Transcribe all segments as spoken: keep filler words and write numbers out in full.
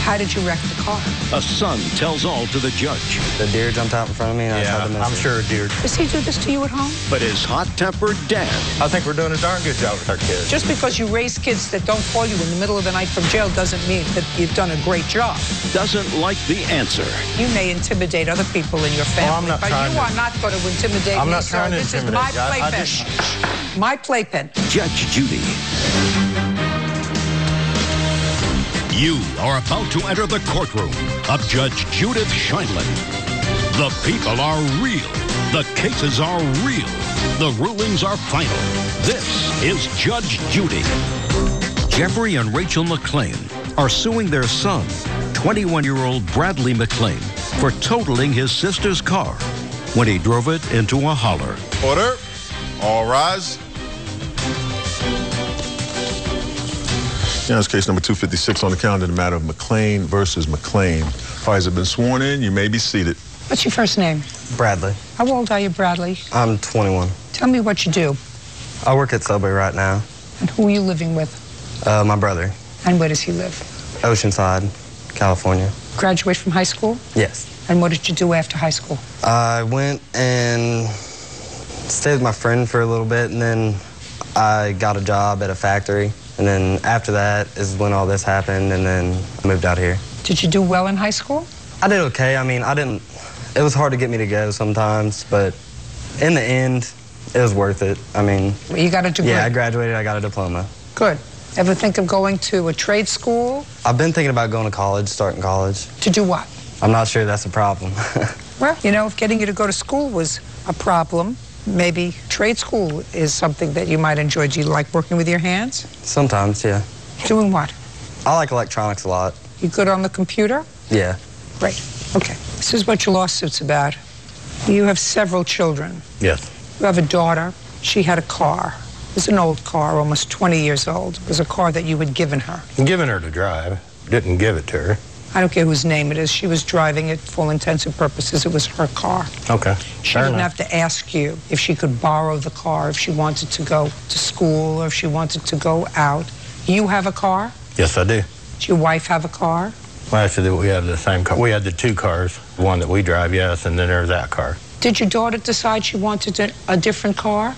How did you wreck the car? A son tells all to the judge. The deer jumped out in front of me and I yeah, tried to miss I'm it. sure a deer. Does he do this to you at home? But his hot-tempered dad. I think we're doing a darn good job with our kids. Just because you raise kids that don't call you in the middle of the night from jail doesn't mean that you've done a great job. Doesn't like the answer. You may intimidate other people in your family, Oh, I'm not but trying you to. are not going to intimidate I'm me, not sir. trying to This is intimidate my you. I- I playpen. just- My playpen. Judge Judy. You are about to enter the courtroom of Judge Judith Sheindlin. The people are real. The cases are real. The rulings are final. This is Judge Judy. Jeffrey and Rachel McClain are suing their son, twenty-one-year-old Bradley McClain, for totaling his sister's car when he drove it into a holler. Order. All rise. It's case number two fifty-six on the calendar, the matter of McClain versus McClain. Parties have been sworn in. You may be seated. What's your first name? Bradley. How old are you, Bradley? I'm twenty-one. Tell me what you do. I work at Subway right now. And who are you living with? Uh, my brother. And where does he live? Oceanside, California. Graduate from high school? Yes. And what did you do after high school? I went and stayed with my friend for a little bit, and then I got a job at a factory. And then after that is when all this happened, and then I moved out here. Did you do well in high school? I did okay. I mean, I didn't, it was hard to get me to go sometimes, but in the end, it was worth it. I mean, Well, you got a degree? yeah, I graduated, I got a diploma. Good. Ever think of going to a trade school? I've been thinking about going to college, starting college. To do what? I'm not sure that's a problem. Well, you know, if getting you to go to school was a problem, maybe trade school is something that you might enjoy. Do you like working with your hands? Sometimes, yeah. Doing what? I like electronics a lot. You good on the computer? Yeah. Great. Okay. This is what your lawsuit's about. You have several children. Yes. You have a daughter. She had a car. It was an old car, almost twenty years old. It was a car that you had given her. Given her to drive. Didn't give it to her. I don't care whose name it is. She was driving it for all intents and purposes. It was her car. Okay. She Fair didn't enough. have to ask you if she could borrow the car, if she wanted to go to school, or if she wanted to go out. You have a car? Yes, I do. Does your wife have a car? Well, actually, we had the same car. We had the two cars. The one that we drive, yes, and then there's that car. Did your daughter decide she wanted a, a different car?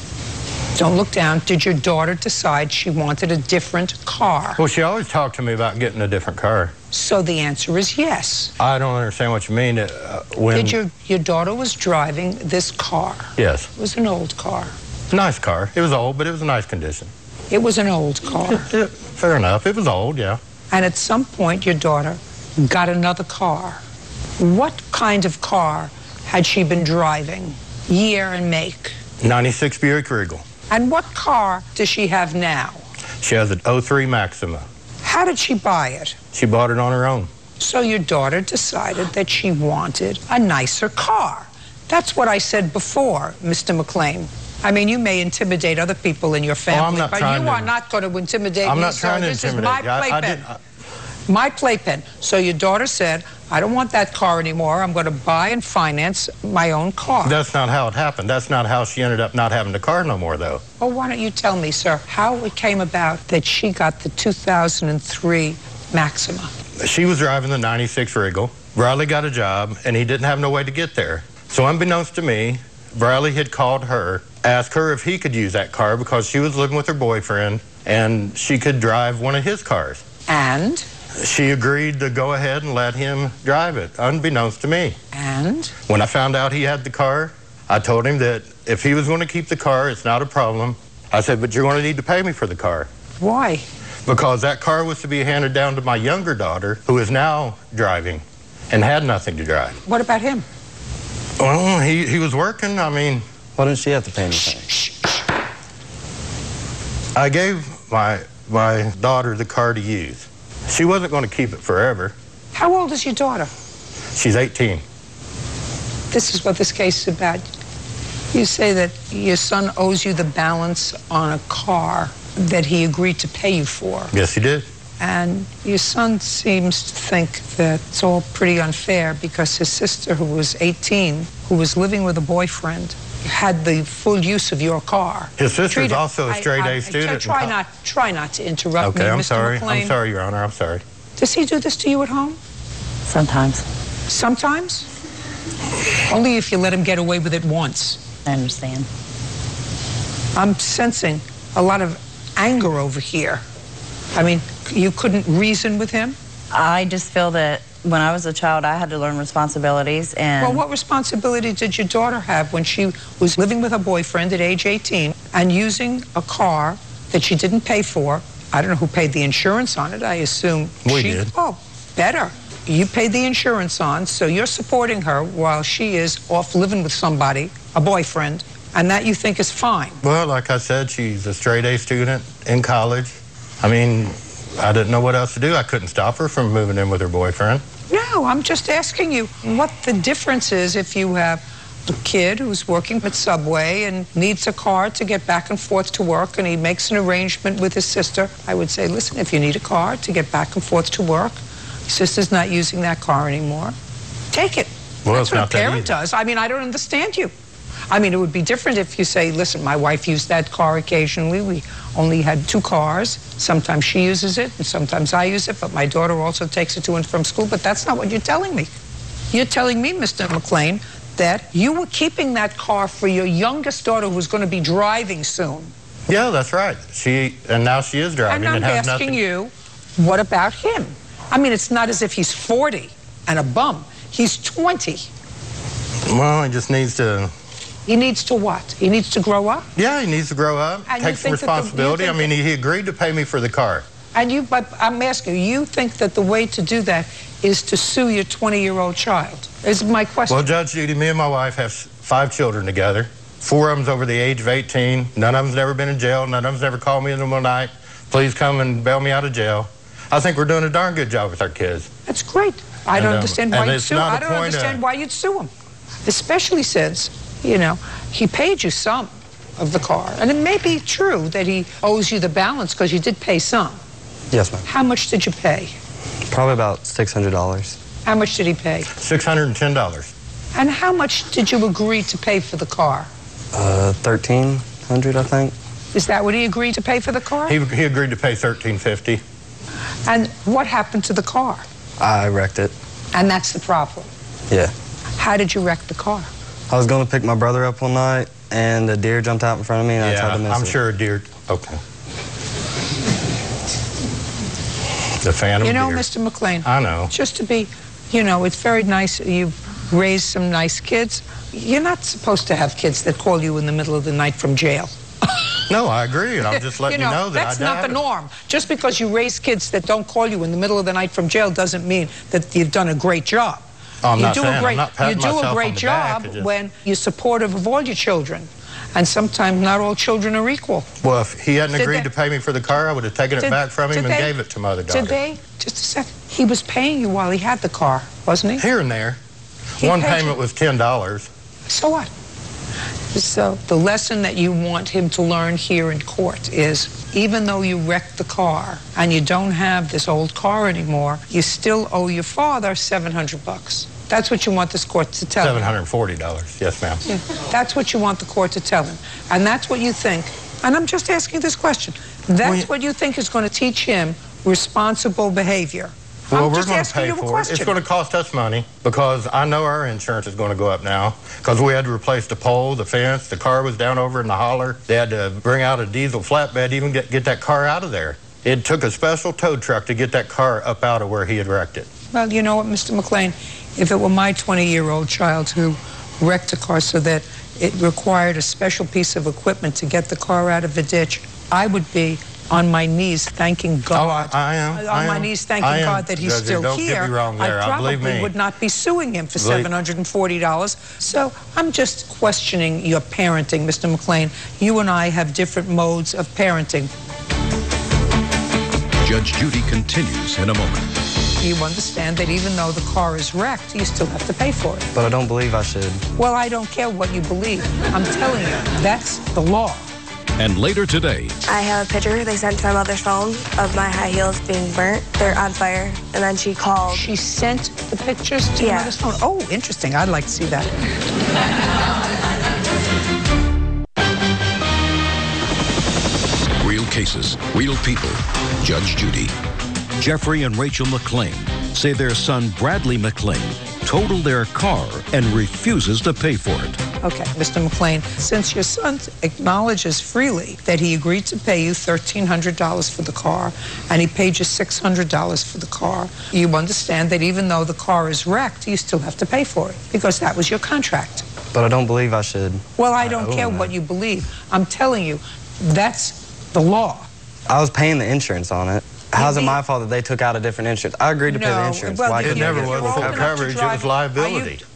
Don't look down. Did your daughter decide she wanted a different car? Well, she always talked to me about getting a different car. So the answer is yes. I don't understand what you mean. Uh, when Did your, your daughter was driving this car? Yes. It was an old car. Nice car. It was old, but it was a nice condition. It was an old car. Yeah, fair enough. It was old, yeah. And at some point, your daughter got another car. What kind of car had she been driving? Year and make? ninety-six Buick Regal. And what car does she have now? She has an oh three Maxima. How did she buy it? She bought it on her own. So your daughter decided that she wanted a nicer car. That's what I said before, Mister McClain. I mean, you may intimidate other people in your family, Oh, I'm not but trying you to- are not going to intimidate I'm me, not sir. trying to This intimidate is you. I- my I playpen. did- I- My playpen. So your daughter said, I don't want that car anymore. I'm going to buy and finance my own car. That's not how it happened. That's not how she ended up not having the car no more, though. Well, why don't you tell me, sir, how it came about that she got the two thousand three Maxima? She was driving the ninety-six Regal. Bradley got a job, and he didn't have no way to get there. So unbeknownst to me, Bradley had called her, asked her if he could use that car because she was living with her boyfriend, and she could drive one of his cars. And? She agreed to go ahead and let him drive it, unbeknownst to me. And? When I found out he had the car, I told him that if he was going to keep the car, it's not a problem. I said, but you're going to need to pay me for the car. Why? Because that car was to be handed down to my younger daughter, who is now driving and had nothing to drive. What about him? Well, he, he was working. I mean, Why didn't she have to pay anything? I gave my, my daughter the car to use. She wasn't going to keep it forever. How old is your daughter? She's eighteen. This is what this case is about. You say that your son owes you the balance on a car that he agreed to pay you for. Yes, he did. And your son seems to think that it's all pretty unfair because his sister, who was eighteen, who was living with a boyfriend, had the full use of your car. His sister's Treat her- also a I- straight I- A student. Try not, try not to interrupt Okay, me, I'm Mister sorry. McClain. I'm sorry, Your Honor. I'm sorry. Does he do this to you at home? Sometimes. Sometimes? Only if you let him get away with it once. I understand. I'm sensing a lot of anger over here. I mean, you couldn't reason with him? I just feel that when I was a child, I had to learn responsibilities. And well, what responsibility did your daughter have when she was living with her boyfriend at age eighteen and using a car that she didn't pay for? I don't know who paid the insurance on it. I assume we she did. Oh, better. You paid the insurance on, so you're supporting her while she is off living with somebody, a boyfriend, and that you think is fine. Well, like I said, she's a straight-A student in college. I mean, I didn't know what else to do. I couldn't stop her from moving in with her boyfriend. No, I'm just asking you what the difference is if you have a kid who's working at Subway and needs a car to get back and forth to work, and he makes an arrangement with his sister. I would say, listen, if you need a car to get back and forth to work, your sister's not using that car anymore, take it. Well, That's it's what not a parent that easy. does. I mean, I don't understand you. I mean, it would be different if you say, listen, my wife used that car occasionally. We only had two cars. Sometimes she uses it, and sometimes I use it, but my daughter also takes it to and from school. But that's not what you're telling me. You're telling me, Mister McClain, that you were keeping that car for your youngest daughter who's going to be driving soon. Yeah, that's right. She, and now she is driving. And I'm and has asking nothing. you, what about him? I mean, it's not as if he's forty and a bum. He's twenty. Well, he just needs to... He needs to what? He needs to grow up? Yeah, he needs to grow up, And you take some think that the- you responsibility. think I mean, that- he, he agreed to pay me for the car. And you, but I'm asking you, you think that the way to do that is to sue your twenty-year-old child? Is my question. Well, Judge Judy, me and my wife have s- five children together. Four of them's over the age of eighteen. None of them's never been in jail. None of them's never called me in the middle of the night. Please come and bail me out of jail. I think we're doing a darn good job with our kids. That's great. I And, don't um, understand why and you'd it's sue. not a I don't point understand of- why you'd sue him, especially since, you know, he paid you some of the car, and it may be true that he owes you the balance because you did pay some. Yes, ma'am. How much did you pay? Probably about six hundred dollars. How much did he pay? six hundred ten dollars. And how much did you agree to pay for the car? Uh, thirteen hundred, I think. Is that what he agreed to pay for the car? He, he agreed to pay thirteen fifty. And what happened to the car? I wrecked it. And that's the problem. Yeah. How did you wreck the car? I was going to pick my brother up one night, and a deer jumped out in front of me, and I tried Yeah, to miss I'm it. sure a deer. Okay. The phantom You know, deer. Mister McClain, I know. just to be, you know, it's very nice. You've raised some nice kids. You're not supposed to have kids that call you in the middle of the night from jail. No, I agree, and I'm just letting you know, that that's I not doubt the it. norm. Just because you raise kids that don't call you in the middle of the night from jail doesn't mean that you've done a great job. Oh, I'm you not do saying, a I'm great, not patting you do myself a on great the back, job it just- when you're supportive of all your children, and sometimes not all children are equal. Well, if he hadn't Did agreed they- to pay me for the car, I would have taken it Did- back from him did and they- gave it to my other daughter. Did they? Just a second. He was paying you while he had the car, wasn't he? Here and there. He One paid payment you. was ten dollars. So what? So the lesson that you want him to learn here in court is, even though you wrecked the car and you don't have this old car anymore, you still owe your father seven hundred bucks. That's what you want this court to tell him. seven hundred forty dollars. Yes, ma'am. Yeah, that's what you want the court to tell him. And that's what you think, and I'm just asking this question, that's Well, you- what you think is going to teach him responsible behavior. Well, I'm we're just going to asking pay you a for it. question. It's going to cost us money because I know our insurance is going to go up now because we had to replace the pole, the fence, the car was down over in the holler. They had to bring out a diesel flatbed, even get, get that car out of there. It took a special tow truck to get that car up out of where he had wrecked it. Well, you know what, Mister McClain, if it were my twenty-year-old child who wrecked a car so that it required a special piece of equipment to get the car out of the ditch, I would be on my knees thanking God. Oh, I- I am. On I my am. knees thanking I am. God that he's Judge, still don't get here. me wrong there. I I probably believe me. would not be suing him for Believe- seven hundred forty dollars. So I'm just questioning your parenting, Mister McClain. You and I have different modes of parenting. Judge Judy continues in a moment. You understand that even though the car is wrecked, you still have to pay for it. But I don't believe I should. Well, I don't care what you believe. I'm telling you, that's the law. And later today, I have a picture they sent to my mother's phone of my high heels being burnt. They're on fire. And then she called. She sent the pictures to your Yeah. mother's phone. Oh, interesting. I'd like to see that. real cases, real people. Judge Judy. Jeffrey and Rachel McLean say their son Bradley McLean totaled their car and refuses to pay for it. Okay, Mister McLean, since your son acknowledges freely that he agreed to pay you thirteen hundred dollars for the car and he paid you six hundred dollars for the car, you understand that even though the car is wrecked, you still have to pay for it because that was your contract. But I don't believe I should. Well, I don't I care own what that. you believe. I'm telling you, that's the law. I was paying the insurance on it. How's it mean- my fault that they took out a different insurance? I agreed to pay the No, insurance. well, Why you- It couldn't I never get you're was old full enough to coverage, it drive- was are liability. you-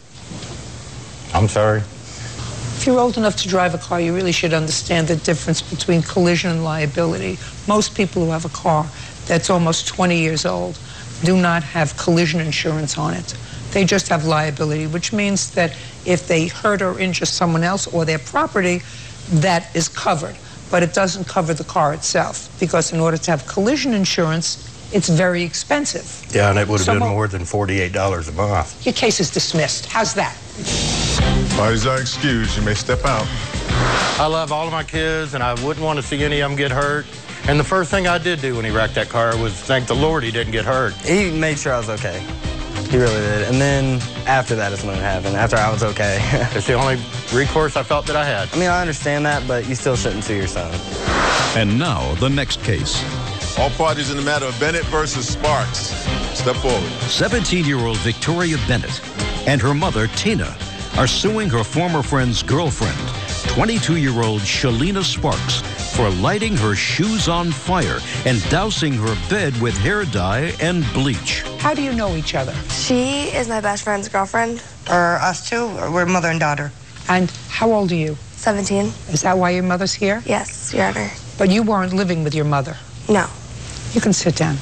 I'm sorry. If you're old enough to drive a car, you really should understand the difference between collision and liability. Most people who have a car that's almost twenty years old do not have collision insurance on it. They just have liability, which means that if they hurt or injure someone else or their property, that is covered. But it doesn't cover the car itself, because in order to have collision insurance, it's very expensive. Yeah, and it would have Some been of- more than forty-eight dollars a month. Your case is dismissed. How's that? Parties are excused. You may step out. I love all of my kids, and I wouldn't want to see any of them get hurt. And the first thing I did do when he wrecked that car was thank the Lord he didn't get hurt. He made sure I was okay. He really did. And then after that is when it happened, after I was okay. It's the only recourse I felt that I had. I mean, I understand that, but you still shouldn't sue your son. And now the next case. All parties in the matter of Bennett versus Sparks. Step forward. seventeen-year-old Victoria Bennett and her mother, Tina, are suing her former friend's girlfriend, twenty-two-year-old Shalina Sparks, for lighting her shoes on fire and dousing her bed with hair dye and bleach. How do you know each other? She is my best friend's girlfriend, Or us two, or we're mother and daughter. And how old are you? seventeen. Is that why your mother's here? Yes, Your Honor. But you weren't living with your mother. No. You can sit down.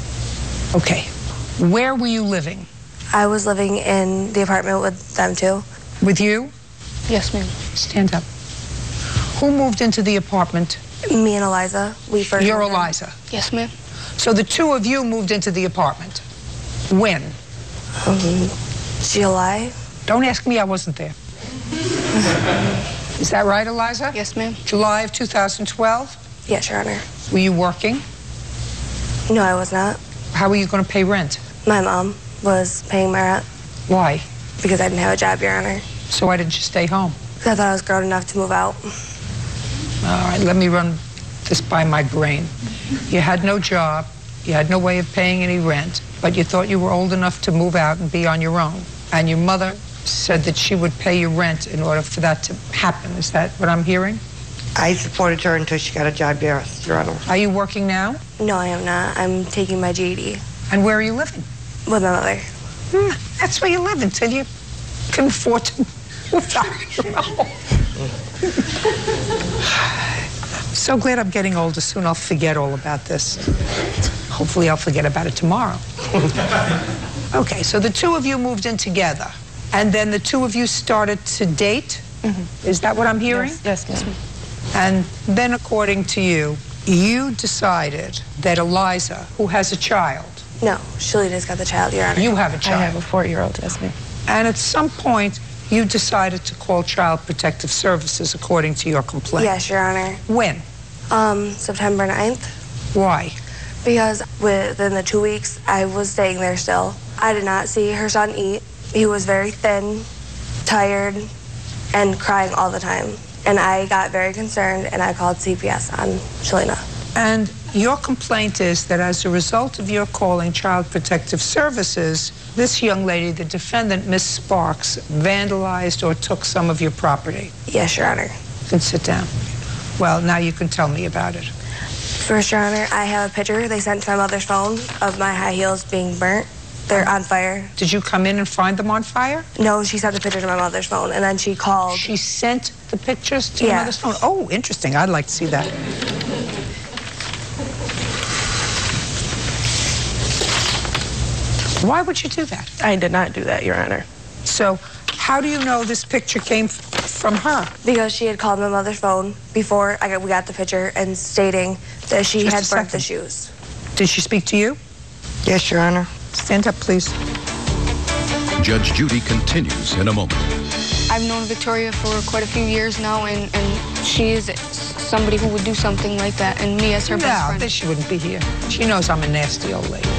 Okay. Where were you living? I was living in the apartment with them too. With you? Yes, ma'am. Stand up. Who moved into the apartment? Me and Eliza, we first You're moved in. Eliza. Yes, ma'am. So the two of you moved into the apartment. When? Um, July. Don't ask me, I wasn't there. Is that right, Eliza? Yes, ma'am. July of two thousand twelve? Yes, Your Honor. Were you working? No, I was not. How were you going to pay rent? My mom was paying my rent Why? because I didn't have a job, Your Honor. So why didn't you stay home? Because I thought I was grown enough to move out. All right, let me run this by my brain. You had no job, you had no way of paying any rent, but you thought you were old enough to move out and be on your own. And your mother said that she would pay your rent in order for that to happen. Is that what I'm hearing? I supported her until she got a job, yes, Your Honor. Are you working now? No, I am not. I'm taking my G E D And where are you living? with my mother. Hmm, that's where you live until you can afford to move out on your own. So glad I'm getting older. Soon I'll forget all about this. Hopefully I'll forget about it tomorrow. Okay, so the two of you moved in together, and then the two of you started to date? Mm-hmm. Is that what I'm hearing? Yes, yes, ma'am. And then according to you, you decided that Eliza, who has a child, No, Shalita's got the child, Your Honor. you have a child. I have a four-year-old, yes, ma'am. And at some point, you decided to call Child Protective Services, according to your complaint. Yes, Your Honor. When? Um, September ninth. Why? Because within the two weeks I was staying there still, I did not see her son eat. He was very thin, tired, and crying all the time. And I got very concerned, and I called C P S on Shalina. And your complaint is that as a result of your calling Child Protective Services, this young lady, the defendant, Miss Sparks, vandalized or took some of your property. Yes, Your Honor. You can sit down. Well, now you can tell me about it. First, Your Honor, I have a picture they sent to my mother's phone of my high heels being burnt. They're on fire. Did you come in and find them on fire? No, she sent the picture to my mother's phone, and then she called. She sent the pictures to your Yeah. mother's phone? Oh, interesting. I'd like to see that. Why would you do that? I did not do that, Your Honor. So how do you know this picture came f- from her? Because she had called my mother's phone before I got, we got the picture and stating that she Just had a burnt the second. shoes. Did she speak to you? Yes, Your Honor. Stand up, please. Judge Judy continues in a moment. I've known Victoria for quite a few years now, and, and she is somebody who would do something like that, and me as her best No, friend. then she wouldn't be here. She knows I'm a nasty old lady.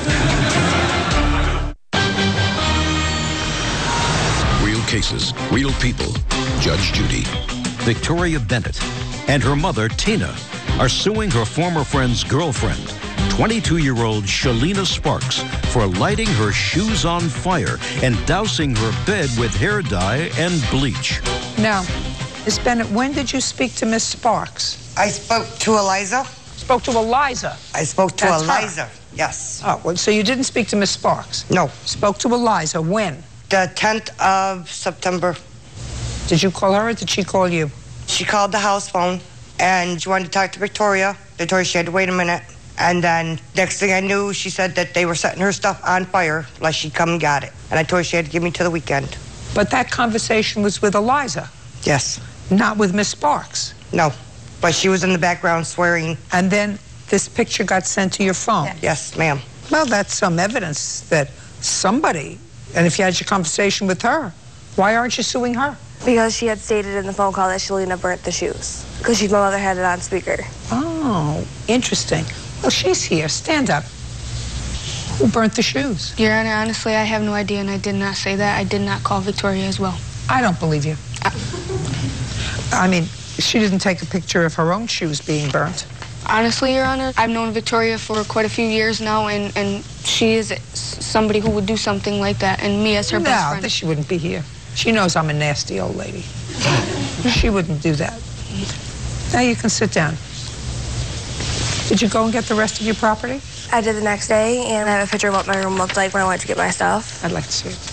Real cases, real people. Judge Judy. Victoria Bennett and her mother, Tina, are suing her former friend's girlfriend, twenty-two-year-old Shalina Sparks, for lighting her shoes on fire and dousing her bed with hair dye and bleach. Now, Miss Bennett, when did you speak to Miss Sparks? I spoke to Eliza. Spoke to Eliza. I spoke to That's her. Eliza, yes. Oh, well, so you didn't speak to Miss Sparks? No. Spoke to Eliza. When? The tenth of September. Did you call her or did she call you? She called the house phone, and she wanted to talk to Victoria. Victoria, she had to wait a minute. And then next thing I knew, she said that they were setting her stuff on fire, like she'd come and got it. And I told her she had to give me to the weekend. But that conversation was with Eliza, Yes. not with Miss Sparks. No. But she was in the background swearing. And then this picture got sent to your phone. Yes, ma'am. Well, that's some evidence that somebody, and if you had your conversation with her, why aren't you suing her? Because she had stated in the phone call that Shalina burnt the shoes. Because my mother had it on speaker. Oh, interesting. Well, she's here. Stand up. Who burnt the shoes? Your Honor, honestly, I have no idea, and I did not say that. I did not call Victoria as well. I don't believe you. I mean, she didn't take a picture of her own shoes being burnt. Honestly, Your Honor, I've known Victoria for quite a few years now, and, and she is somebody who would do something like that, and me as her best No, friend. then she wouldn't be here. She knows I'm a nasty old lady. She wouldn't do that. Now you can sit down. Did you go and get the rest of your property? I did the next day, and I have a picture of what my room looked like when I went to get my stuff. I'd like to see it.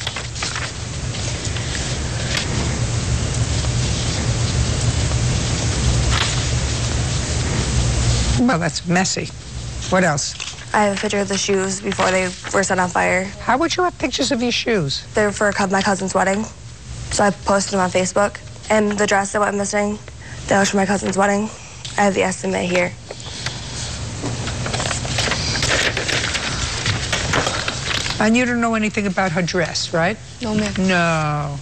Well, that's messy. What else? I have a picture of the shoes before they were set on fire. How would you have pictures of your shoes? They're for my cousin's wedding, so I posted them on Facebook. And the dress that went missing, that was for my cousin's wedding. I have the estimate here. And you don't know anything about her dress, right? No, ma'am. No.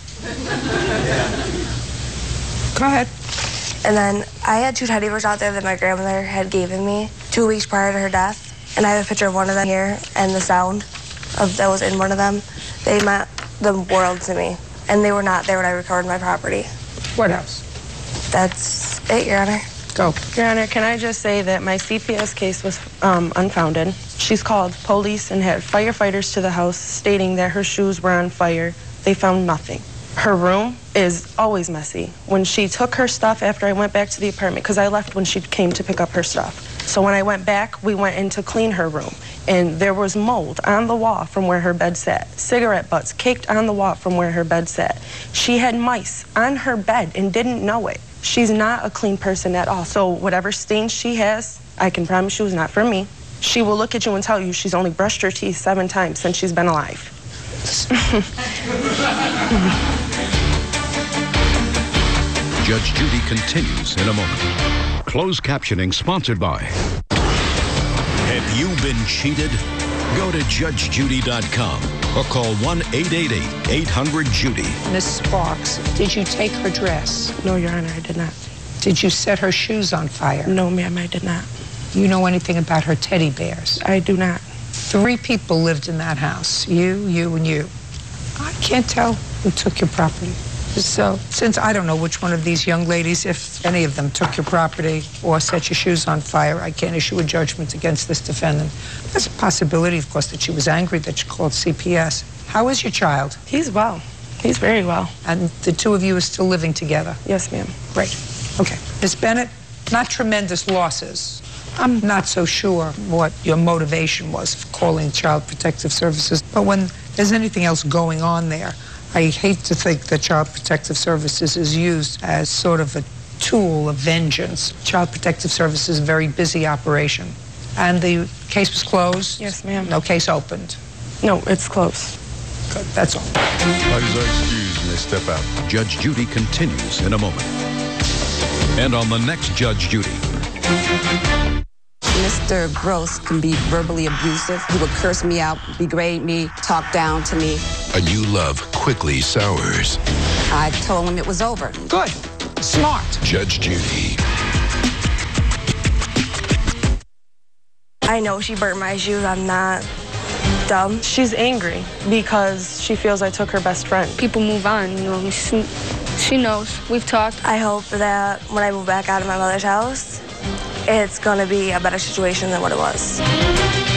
Go ahead. And then I had two teddy bears out there that my grandmother had given me two weeks prior to her death. And I have a picture of one of them here, and the sound of that was in one of them. They meant the world to me. And they were not there when I recorded my property. What else? That's it, Your Honor. Go. Your Honor, can I just say that my C P S case was um, unfounded. She's called police and had firefighters to the house stating that her shoes were on fire. They found nothing. Her room is always messy. When she took her stuff after I went back to the apartment, because I left when she came to pick up her stuff. So when I went back, we went in to clean her room, and there was mold on the wall from where her bed sat, cigarette butts caked on the wall from where her bed sat. She had mice on her bed and didn't know it. She's not a clean person at all. So whatever stains she has, I can promise you is not for me. She will look at you and tell you she's only brushed her teeth seven times since she's been alive. Judge Judy continues in a moment. Closed captioning sponsored by. Have you been cheated? Go to judge judy dot com or call one eight eight eight, eight hundred, Judy. Miss Sparks, did you take her dress? No, Your Honor, I did not. Did you set her shoes on fire? No, ma'am, I did not. You know anything about her teddy bears? I do not. Three people lived in that house. You, you, and you. I can't tell who took your property. So, since I don't know which one of these young ladies, if any of them, took your property or set your shoes on fire, I can't issue a judgment against this defendant. There's a possibility, of course, that she was angry that she called C P S. How is your child? He's well. He's very well. And the two of you are still living together? Yes, ma'am. Great. Okay. Miss Bennett, not tremendous losses. I'm not so sure what your motivation was for calling Child Protective Services, but when there's anything else going on there, I hate to think that Child Protective Services is used as sort of a tool of vengeance. Child Protective Services is a very busy operation. And the case was closed? Yes, ma'am. No case opened? No, it's closed. Good, that's all. Parties are excused and they step out. Judge Judy continues in a moment. And on the next Judge Judy. Mister Gross can be verbally abusive. He would curse me out, degrade me, talk down to me. A new love quickly sours. I told him it was over. Good. Smart. Judge Judy. I know she burnt my shoes. I'm not dumb. She's angry because she feels I took her best friend. People move on, you know. She, she knows. We've talked. I hope that when I move back out of my mother's house, it's going to be a better situation than what it was.